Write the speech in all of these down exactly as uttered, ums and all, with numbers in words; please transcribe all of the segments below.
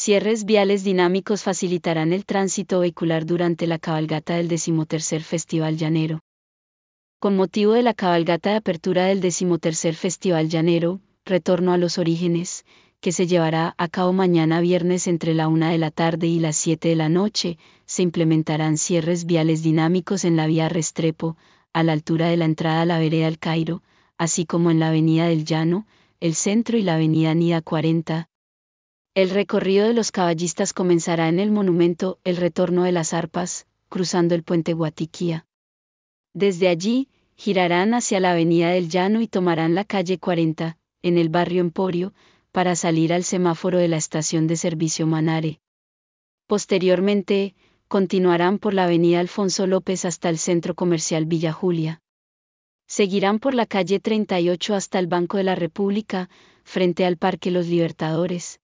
Cierres viales dinámicos facilitarán el tránsito vehicular durante la cabalgata del decimotercer Festival Llanero. Con motivo de la cabalgata de apertura del decimotercer Festival Llanero, Retorno a los Orígenes, que se llevará a cabo mañana viernes entre la una de la tarde y las siete de la noche, se implementarán cierres viales dinámicos en la vía Restrepo, a la altura de la entrada a la vereda El Cairo, así como en la avenida del Llano, el Centro y la avenida Nida cuarenta. El recorrido de los caballistas comenzará en el monumento El Retorno de las Arpas, cruzando el puente Guatiquía. Desde allí, girarán hacia la avenida del Llano y tomarán la calle cuarenta, en el barrio Emporio, para salir al semáforo de la estación de servicio Manare. Posteriormente, continuarán por la avenida Alfonso López hasta el centro comercial Villa Julia. Seguirán por la calle treinta y ocho hasta el Banco de la República, frente al Parque Los Libertadores.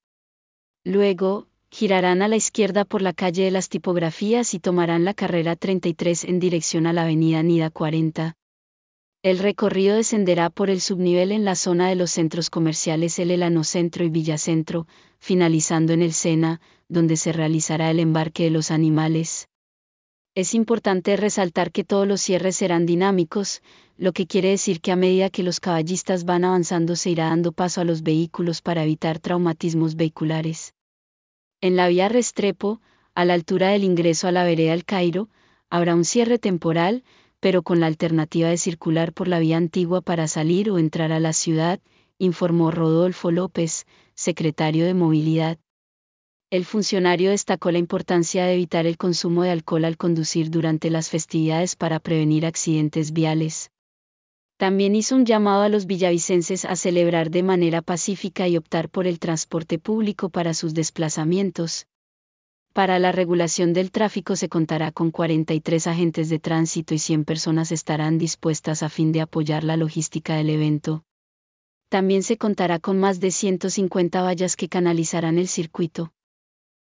Luego, girarán a la izquierda por la calle de las Tipografías y tomarán la carrera treinta y tres en dirección a la avenida Nida cuarenta. El recorrido descenderá por el subnivel en la zona de los centros comerciales El Elano Centro y Villacentro, finalizando en el Sena, donde se realizará el embarque de los animales. Es importante resaltar que todos los cierres serán dinámicos, lo que quiere decir que a medida que los caballistas van avanzando se irá dando paso a los vehículos para evitar traumatismos vehiculares. En la vía Restrepo, a la altura del ingreso a la vereda El Cairo, habrá un cierre temporal, pero con la alternativa de circular por la vía antigua para salir o entrar a la ciudad, informó Rodolfo López, secretario de Movilidad. El funcionario destacó la importancia de evitar el consumo de alcohol al conducir durante las festividades para prevenir accidentes viales. También hizo un llamado a los villavicenses a celebrar de manera pacífica y optar por el transporte público para sus desplazamientos. Para la regulación del tráfico se contará con cuarenta y tres agentes de tránsito y cien personas estarán dispuestas a fin de apoyar la logística del evento. También se contará con más de ciento cincuenta vallas que canalizarán el circuito.